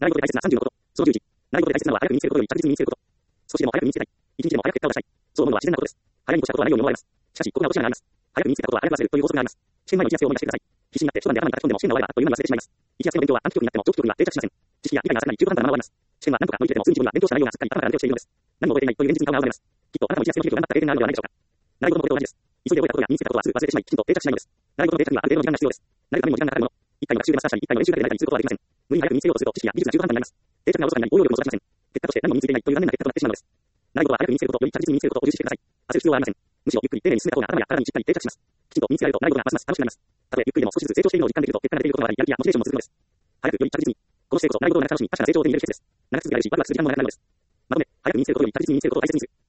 習い事で大切な30のこと。その11。習い事で大切なのは早く身につけることより着実に身につけること。少しでも早く身につけたい。一日でも早く結果を出したい。そう思うのは自然なことです。早いに越したことはないように思われます。しかし、ここが落とし穴があります。早く身につけたことは早く忘れるという法則があります。試験前の1月を思い出してください。必死になって初段で頭に書き込んでも試験の終わりはあっという間に忘れてしまいます。1月の勉強は短期記憶になっても長期記憶には定着しません。知識や理解がさらに中途半端なまま終わります。試験は何とか乗り切れても数日後には勉強した内容がすっかり頭から抜け落ちているのです。何も覚えていないという現実に顔が現れます。きっとあなたも1月の日々を頑張った経験があるのではないでしょうか。習い事もこれと同じです。急いで覚えたことや身につけたことはすぐ忘れてしまい、きちんと定着しないのです。習い事の定着にはある程度の時間が必要です。慣れるためにも時間がかかるもの。1回の学習でマスターしたり、1回の練習だけで慣れたりすることはできません。無理に早く身につけようとすると知識や技術が中途半端になります。定着がおろそかになり応用力も育ちません。結果として何も身についていないという残念な結果となってしまうのです。習い事は早く身につけること、より着実に身につけることを重視してください。焦る必要はありません。むしろゆっくり丁寧に進めた方が頭や体にしっかり定着します。きちんと身につけられると習い事がますます楽しくなります。たとえゆっくりでも少しずつ成長しているのを実感できると結果が出ていることがあり、やる気やモチベーションも続くのです。早くより着実に。この姿勢こそ習い事を長く楽しみ、確かな成長を手に入れる秘訣です。長く続けられるし、ワクワクする時間もなくなるのです。まとめ、早く身につけることより着実に身につけることを大切にする。